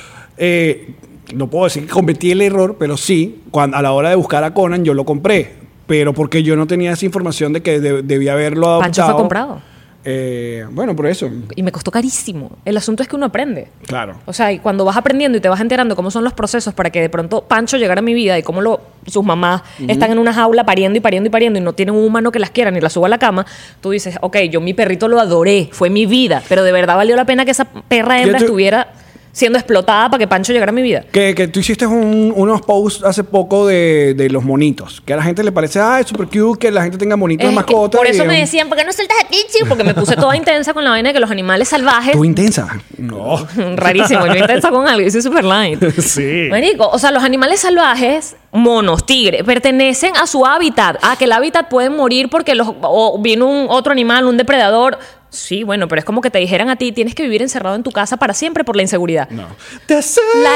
no puedo decir que cometí el error, pero sí, a la hora de buscar a Conan yo lo compré. Pero porque yo no tenía esa información de que debía haberlo adoptado. Pancho fue comprado. Bueno, por eso. Y me costó carísimo. El asunto es que uno aprende. Claro. O sea, y cuando vas aprendiendo y te vas enterando cómo son los procesos para que de pronto Pancho llegara a mi vida y cómo sus mamás están en una jaula pariendo y no tienen un humano que las quiera ni las suba a la cama, tú dices, ok, yo mi perrito lo adoré, fue mi vida, pero de verdad valió la pena que esa perra hembra estuviera siendo explotada para que Pancho llegara a mi vida. Que tú hiciste unos posts hace poco de los monitos. Que a la gente le parece, es súper cute que la gente tenga monitos de mascota. Por eso me decían, ¿por qué no sueltas a Pichu? Porque me puse toda intensa con la vaina de que los animales salvajes... ¿Tú intensa? No. Rarísimo, yo intensa con algo, yo soy super light. Sí. Marico, o sea, los animales salvajes, monos, tigres, pertenecen a su hábitat. Que el hábitat puede morir porque viene otro animal, un depredador. Sí, bueno, pero es como que te dijeran a ti, tienes que vivir encerrado en tu casa para siempre por la inseguridad. No. La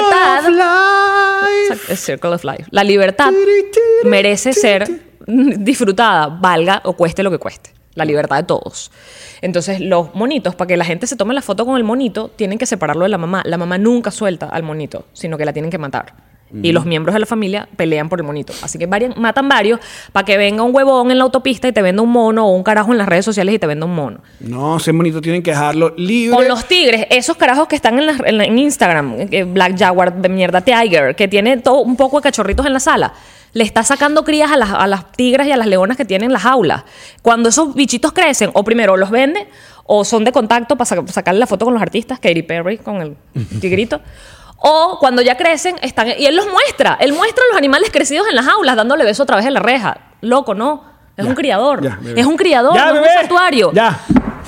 libertad... The Circle of Life. La libertad merece ser disfrutada, valga o cueste lo que cueste. La libertad de todos. Entonces, los monitos, para que la gente se tome la foto con el monito, tienen que separarlo de la mamá. La mamá nunca suelta al monito, sino que la tienen que matar. Y los miembros de la familia pelean por el monito. Así que matan varios para que venga un huevón en la autopista y te venda un mono, o un carajo en las redes sociales y te venda un mono. No, ese monito tienen que dejarlo libre. Con los tigres, esos carajos que están en Instagram, Black Jaguar de mierda Tiger, que tiene todo un poco de cachorritos en la sala, le está sacando crías a las tigras y a las leonas que tienen en las jaulas. Cuando esos bichitos crecen, o primero los vende, o son de contacto para sacarle la foto con los artistas, Katy Perry con el tigrito. O cuando ya crecen, y él muestra a los animales crecidos en las jaulas, dándole beso otra vez en la reja. Loco, no. Es un criador. Es un criador, no es un santuario. Ya.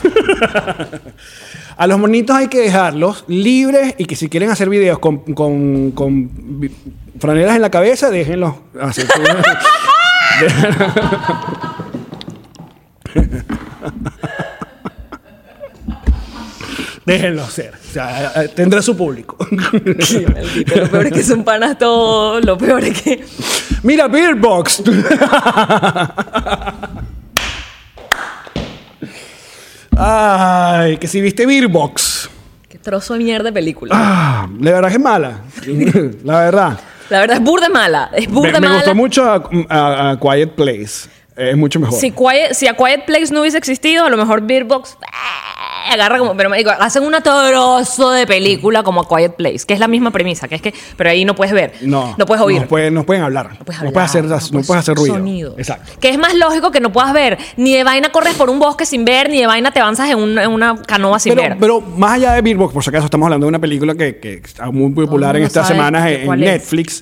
A los monitos hay que dejarlos libres y que si quieren hacer videos con franelas en la cabeza, déjenlos hacer. Déjenlo ser. O sea, tendrá su público. Sí, maldito. Lo peor es que son panas todos. Lo peor es que... Mira, Beerbox. Ay, que si viste Beerbox. Qué trozo de mierda de película. La verdad que es mala. La verdad. La verdad es burda mala. Es burda Me mala. gustó mucho a Quiet Place. Es mucho mejor. Si a Quiet Place no hubiese existido, a lo mejor Bird Box agarra como... Pero me digo, hacen una trozo de película como a Quiet Place, que es la misma premisa, que es que... Pero ahí no puedes ver. No puedes oír. No pueden hablar. No puedes hacer ruido. Sonido. Exacto. Que es más lógico que no puedas ver. Ni de vaina corres por un bosque sin ver, ni de vaina te avanzas en una canoa sin ver. Pero más allá de Beerbox, por si acaso estamos hablando de una película que está muy popular en estas semanas en Netflix.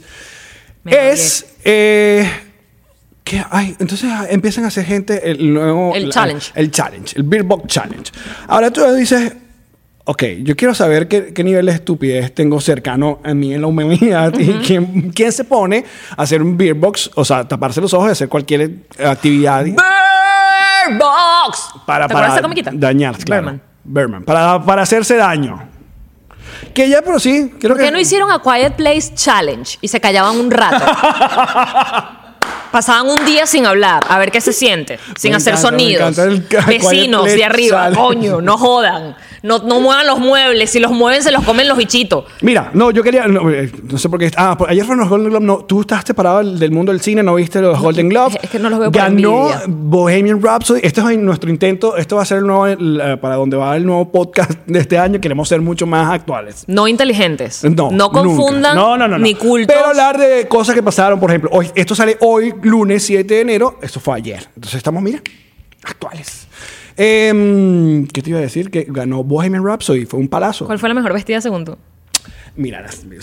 Entonces empiezan a hacer gente el challenge. El challenge, el Beerbox Challenge. Ahora tú dices, ok, yo quiero saber qué nivel de estupidez tengo cercano a mí en la humanidad y quién se pone a hacer un Beerbox, o sea, taparse los ojos y hacer cualquier actividad. Beerbox. ¿Te acuerdas de esa comiquita? Dañar, claro. Berman. Para hacerse daño. Que ya, pero sí, creo ¿Por qué no hicieron a Quiet Place Challenge y se callaban un rato? Pasaban un día sin hablar, a ver qué se siente, sin hacer sonidos. Vecinos de arriba, coño, no jodan. No muevan los muebles. Si los mueven, se los comen los bichitos. Mira, yo quería... No sé por qué... ayer fueron los Golden Globes. No, tú estás separado del mundo del cine, no viste los Golden Globes. Es que no los veo por Ganó envidia. Bohemian Rhapsody. Este es nuestro intento. Esto va a ser el nuevo... para donde va el nuevo podcast de este año. Queremos ser mucho más actuales. No inteligentes. No confundan no. ni cultos. Pero hablar de cosas que pasaron, por ejemplo, esto sale hoy, lunes 7 de enero. Esto fue ayer. Entonces estamos, mira, actuales. ¿Qué te iba a decir? Que ganó Bohemian Rhapsody. Fue un palazo. ¿Cuál fue la mejor vestida según tú? Mira,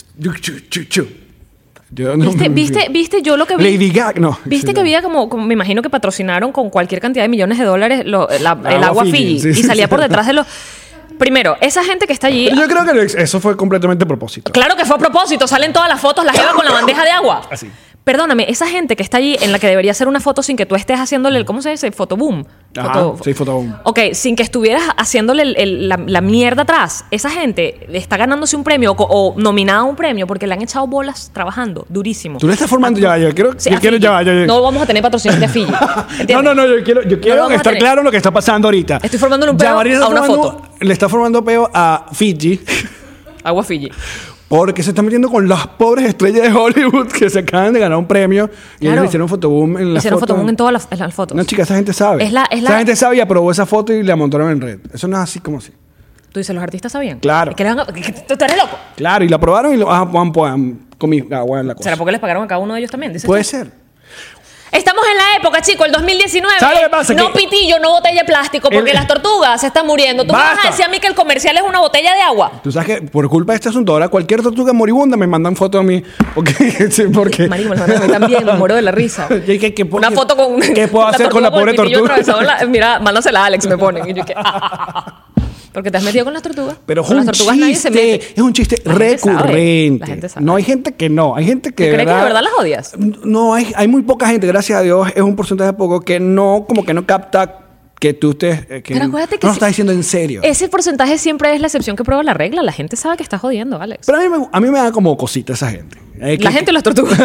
¿Viste yo lo que vi? Lady Gaga, no. ¿Viste que había como me imagino que patrocinaron con cualquier cantidad de millones de dólares el agua Fiji? Sí, y salía por detrás de los... Primero, esa gente que está allí... Yo creo que eso fue completamente a propósito. Claro que fue a propósito. Salen todas las fotos, la jeva con la bandeja de agua. Así. Perdóname, esa gente que está allí en la que debería hacer una foto sin que tú estés haciéndole el... ¿Cómo se dice? Fotoboom. Sí, fotoboom. Ok, sin que estuvieras haciéndole la mierda atrás. Esa gente está ganándose un premio o nominada a un premio porque le han echado bolas trabajando durísimo. Tú le estás formando ya. Yo quiero No vamos a tener patrocinio de Fiji. No, yo quiero estar claro en lo que está pasando ahorita. Estoy formándole un peo a una foto. Le está formando peo a Fiji. Agua Fiji. Porque se está metiendo con las pobres estrellas de Hollywood que se acaban de ganar un premio. Y ellos hicieron fotoboom en las fotos. Hicieron fotoboom en todas las fotos. No, chica, esa gente sabe. Esa gente sabe y aprobó esa foto y la montaron en red. Eso no es así como así. Tú dices, ¿los artistas sabían? Claro. ¿Tú eres loco? Claro, y la aprobaron y lo comí agua en la cosa. ¿Será porque les pagaron a cada uno de ellos también? Puede ser. Estamos en la época, chico, el 2019. ¿Sabes lo que pasa? No pitillo, no botella de plástico, porque las tortugas se están muriendo. ¿Tú me vas a decir a mí que el comercial es una botella de agua? Tú sabes que por culpa de este asunto, ahora cualquier tortuga moribunda me mandan fotos a mí. Porque... Marico, me también, me muero de la risa. Una foto con... ¿Qué puedo hacer con la pobre tortuga? Mira, mándasela a Alex, me ponen. Y yo que... Porque te has metido con las tortugas. Pero es con un las tortugas chiste, nadie se mete. es un chiste recurrente. La gente sabe. No, hay gente que no. Hay gente que... ¿Crees que de verdad las odias? No, hay muy poca gente, gracias a Dios, es un porcentaje poco que no, como que no capta que tú estés... Pero acuérdate que no lo estás diciendo en serio. Ese porcentaje siempre es la excepción que prueba la regla. La gente sabe que estás jodiendo, Alex. Pero a mí me da como cosita esa gente. ¿La gente o las tortugas?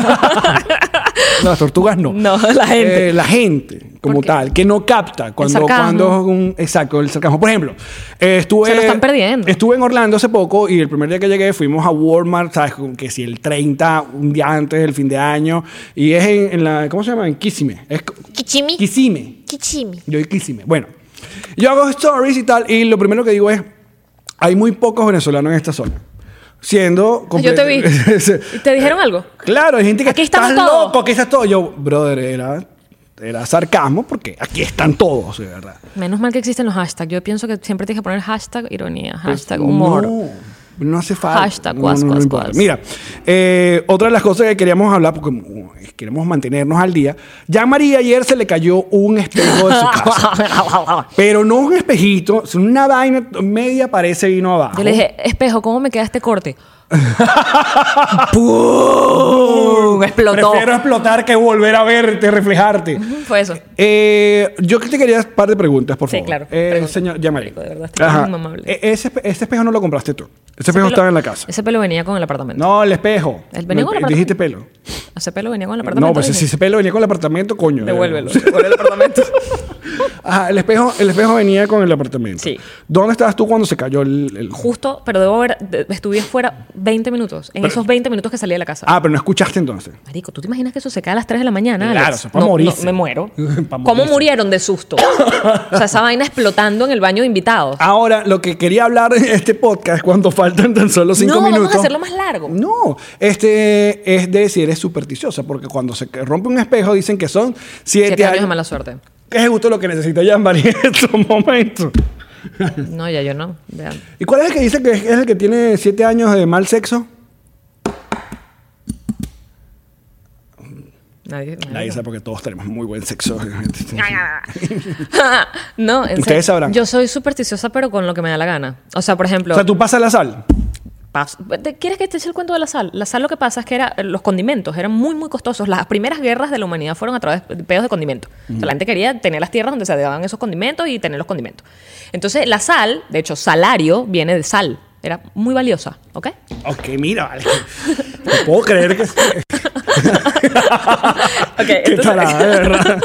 No, las tortugas no. No, la gente. La gente, como tal, que no capta cuando exacto, el sarcasmo. Por ejemplo, se lo están perdiendo. Estuve en Orlando hace poco y el primer día que llegué fuimos a Walmart, ¿sabes? Que si el 30, un día antes del fin de año. Y es en la... ¿Cómo se llama? En Kissimmee. Kissimmee. Yo en Kissimmee. Bueno, yo hago stories y tal y lo primero que digo es, hay muy pocos venezolanos en esta zona. Siendo... Yo te vi. ¿Y te dijeron algo? Claro, hay gente que... Aquí estamos estás todos. loco, aquí estás todo. Yo, brother, era sarcasmo porque aquí están todos, de verdad. Menos mal que existen los hashtags. Yo pienso que siempre tienes que poner hashtag ironía, hashtag humor. No hace falta. Hashtag No cuas, cuas, importa. cuas. Mira, otra de las cosas que queríamos hablar, porque queremos mantenernos al día. Ya a María ayer se le cayó un espejo de su casa. Pero no un espejito, sino una vaina media parece vino abajo. Yo le dije, espejo, ¿cómo me queda este corte? ¡Pum! Explotó. Prefiero explotar que volver a verte, reflejarte. Fue eso. Yo que te quería un par de preguntas, por Sí, favor. claro. Pregunta. Señor Yamari. De verdad, estoy muy amable. Ese espejo no lo compraste tú. Ese espejo estaba en la casa. Ese pelo venía con el apartamento. No, el espejo. ¿El venía con el apartamento? Dijiste pelo. Ese pelo venía con el apartamento. No, pues dije. si ese pelo venía con el apartamento, coño. Devuélvelo. Devuelve el apartamento. Ajá, el espejo venía con el apartamento. Sí. ¿Dónde estabas tú cuando se cayó el... Justo, pero debo haber... Estuve fuera 20 minutos. En esos 20 minutos que salí de la casa. Ah, pero no escuchaste entonces. Marico, ¿tú te imaginas que eso se cae a las 3 de la mañana, Claro, Alex? eso es para morirse. me muero. Pa' ¿Cómo morirse. murieron de susto? O sea, esa vaina explotando en el baño de invitados. Ahora, lo que quería hablar en este podcast, cuando faltan tan solo 5 no, minutos... vamos a hacerlo más largo. No, es de decir, eres supersticiosa, porque cuando se rompe un espejo dicen que son 7 7 años años. de mala suerte. Es justo lo que necesita Jean-Marie en estos momentos. No, ya yo no. Vean. ¿Y cuál es el que dice que es el que tiene 7 años de mal sexo? Nadie Nadie sabe porque todos tenemos muy buen sexo. No, en Ustedes serio, sabrán. Yo soy supersticiosa, pero con lo que me da la gana. O sea, por ejemplo... O sea, tú pasas la sal. ¿Quieres que te eche el cuento de la sal? La sal lo que pasa es que los condimentos eran muy, muy costosos. Las primeras guerras de la humanidad fueron a través de pedos de condimentos. O sea, la gente quería tener las tierras donde se daban esos condimentos y tener los condimentos. Entonces, la sal, de hecho, salario viene de sal. Era muy valiosa, ¿ok? Ok, mira, vale. No puedo creer que... Okay, Qué tarada, de verdad.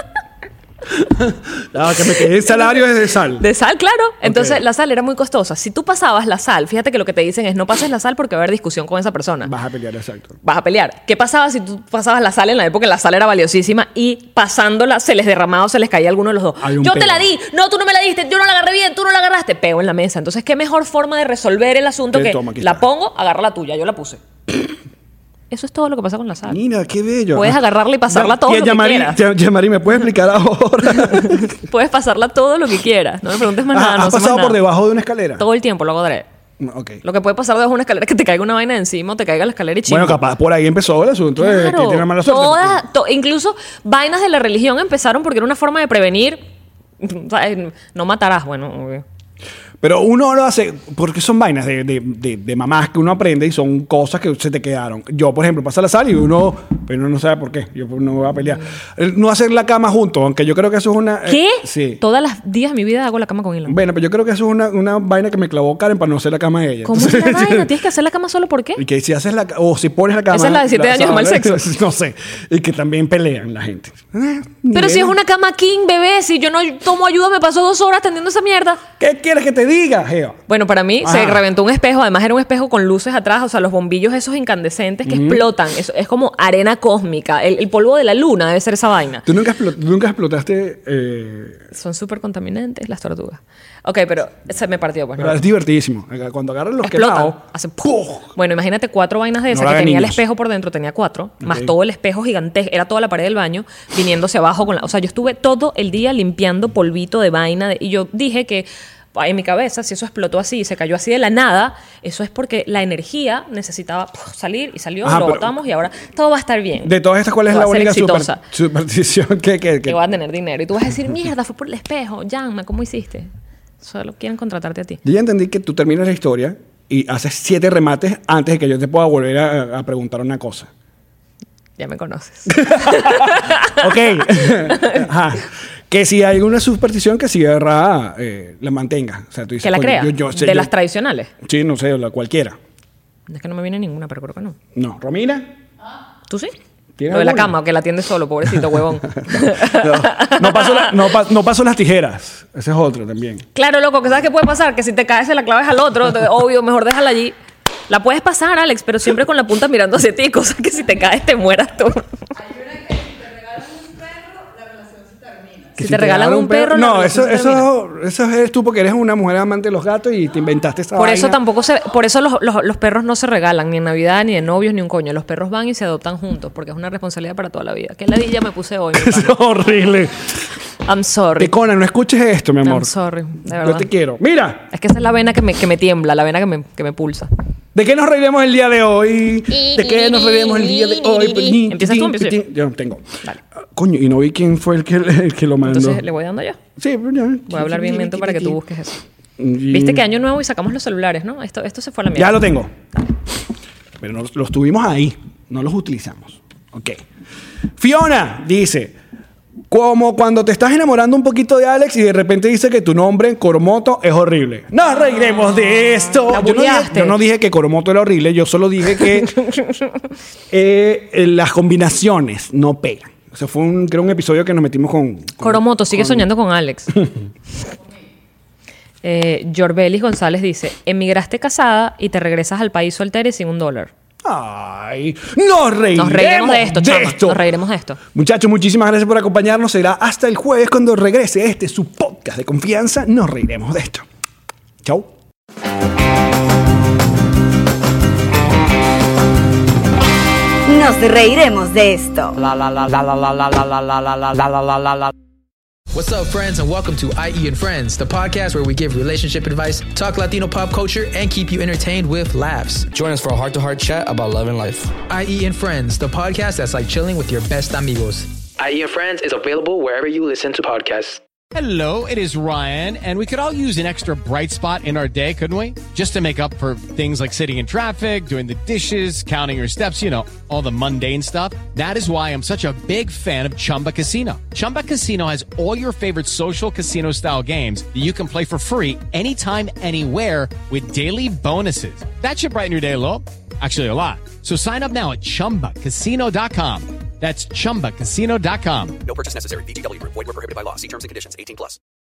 No, que me quedé el salario es de sal. De sal, claro. Entonces, Ok. la sal era muy costosa. Si tú pasabas la sal, fíjate que lo que te dicen es no pases la sal porque va a haber discusión con esa persona. Vas a pelear, exacto. Vas a pelear. ¿Qué pasaba si tú pasabas la sal en la época en la sal era valiosísima y pasándola se les derramaba o se les caía a alguno de los dos? Hay un Yo te peo. la di, no, tú no me la diste, yo no la agarré bien, tú no la agarraste. Pego en la mesa. Entonces, ¿qué mejor forma de resolver el asunto que Toma, aquí la está. pongo, agarra la tuya, yo la puse? Eso es todo lo que pasa con la sal. Mira, qué bello. Puedes agarrarla y pasarla todo lo que quieras. Jean-Marie, ¿me puedes explicar ahora? Puedes pasarla todo lo que quieras. No me preguntes más nada. No ¿Has sé más pasado por nada. debajo de una escalera? Todo el tiempo lo hago adrede. Ok. Lo que puede pasar debajo de una escalera es que te caiga una vaina de encima o te caiga la escalera y chingo. Bueno, capaz por ahí empezó el asunto de que Claro, tiene mala suerte. incluso vainas de la religión empezaron porque era una forma de prevenir. ¿Sabes? No matarás, bueno. obvio. Pero uno lo hace porque son vainas de mamás que uno aprende y son cosas que se te quedaron. Yo, por ejemplo, pasa la sal y uno no sabe por qué. Yo no voy a pelear. No hacer la cama juntos, aunque yo creo que eso es una... ¿Qué? Sí. Todas las días de mi vida hago la cama con Ilan. Bueno, pero yo creo que eso es una vaina que me clavó Karen para no hacer la cama de ella. ¿Cómo es la vaina? ¿Tienes que hacer la cama solo por qué? Y que si haces o si pones la cama... Esa es la de 7 años de mal sexo. No sé. Y que también pelean la gente. Pero si es una cama king, bebé, si yo no tomo ayuda, me paso 2 horas tendiendo esa mierda. ¿Qué quieres que te diga, Geo? Bueno, para mí se Ajá. reventó un espejo. Además, era un espejo con luces atrás. O sea, los bombillos esos incandescentes que explotan. Es como arena cósmica. El polvo de la luna debe ser esa vaina. ¿Tú nunca explotaste? Son súper contaminantes las tortugas. Ok, pero se me partió, pues. Pero ¿no? es divertidísimo. Cuando agarran los Explotan. quemados... Hacen ¡puf! Bueno, imagínate 4 vainas de esas No lo que hagan tenía el niños. espejo por dentro, tenía 4, más Ok. todo el espejo gigantesco, era toda la pared del baño, viniéndose abajo con la. O sea, yo estuve todo el día limpiando polvito de vaina y yo dije que en mi cabeza, si eso explotó así y se cayó así de la nada, eso es porque la energía necesitaba salir y salió, Ajá, lo pero- botamos y ahora todo va a estar bien. De todas estas, ¿cuál es Va la a ser única exitosa. superstición que Que voy a tener dinero. Y tú vas a decir, mierda, fue por el espejo. Llama, ¿cómo hiciste? Solo quieren contratarte a ti. Yo ya entendí que tú terminas la historia y haces 7 remates antes de que yo te pueda volver a preguntar una cosa. Ya me conoces. Ok. Ajá. Que si hay una superstición que si errada la mantenga. O sea, tú dices, Que la coño, crea. sé, De las tradicionales. Sí, no sé, cualquiera. Es que no me viene ninguna, pero creo que no. No. ¿Romina? ¿Tú sí? ¿Tienes Lo de la alguna? cama, que la atiende solo, pobrecito huevón. No paso las tijeras. Ese es otro también. Claro, loco, que sabes qué puede pasar, que si te caes se la claves al otro, obvio, mejor déjala allí. La puedes pasar, Alex, pero siempre con la punta mirando hacia ti, cosa que si te caes te mueras tú. Que Si te regalan un perro, la No, relación eso, se eso eres tú porque eres una mujer amante de los gatos y te inventaste esa Por eso vaina. tampoco por eso los perros no se regalan ni en Navidad, ni de novios, ni un coño. Los perros van y se adoptan juntos, porque es una responsabilidad para toda la vida. ¿Qué ladilla me puse hoy, mi Es pana? horrible. I'm sorry. Pecona, no escuches esto, mi amor. I'm sorry, de verdad. Yo te quiero. Mira, Es que esa es la vena que me tiembla, la vena que me pulsa. ¿de qué nos reiremos el día de hoy? ¿De qué nos reiremos el día de hoy? ¿Empiezas tú o empiezo yo? Yo no tengo. Dale. Coño, y no vi quién fue el que lo mandó. Entonces le voy dando yo. Sí, pero ya. Voy a hablar bien lento para que tú busques eso. Y- Viste que año nuevo y sacamos los celulares, ¿no? Esto se fue a la mierda. Ya lo tengo. Pero los tuvimos ahí. No los utilizamos. Ok. Fiona dice: como cuando te estás enamorando un poquito de Alex y de repente dice que tu nombre, Coromoto, es horrible. Nos reiremos de esto. La Yo bulleaste. no dije que Coromoto era horrible, yo solo dije que las combinaciones no pegan. O sea, fue un episodio que nos metimos con Coromoto, sigue soñando con Alex. Jorbelis González dice: emigraste casada y te regresas al país soltera y sin $1. Ay, nos reiremos, Nos reiremos de esto, chama. esto. Nos reiremos de esto. Muchachos, muchísimas gracias por acompañarnos. Será hasta el jueves cuando regrese su podcast de confianza. Nos reiremos de esto. Chau. Nos reiremos de esto. What's up, friends, and welcome to IE and Friends, the podcast where we give relationship advice, talk Latino pop culture, and keep you entertained with laughs. Join us for a heart-to-heart chat about love and life. IE and Friends, the podcast that's like chilling with your best amigos. IE and Friends is available wherever you listen to podcasts. Hello, it is Ryan, and we could all use an extra bright spot in our day, couldn't we? Just to make up for things like sitting in traffic, doing the dishes, counting your steps, you know, all the mundane stuff. That is why I'm such a big fan of Chumba Casino. Chumba Casino has all your favorite social casino-style games that you can play for free anytime, anywhere with daily bonuses. That should brighten your day a little. Actually, a lot. So sign up now at ChumbaCasino.com. That's ChumbaCasino.com. No purchase necessary. VGW Group. Void where prohibited by law. See terms and conditions. 18+.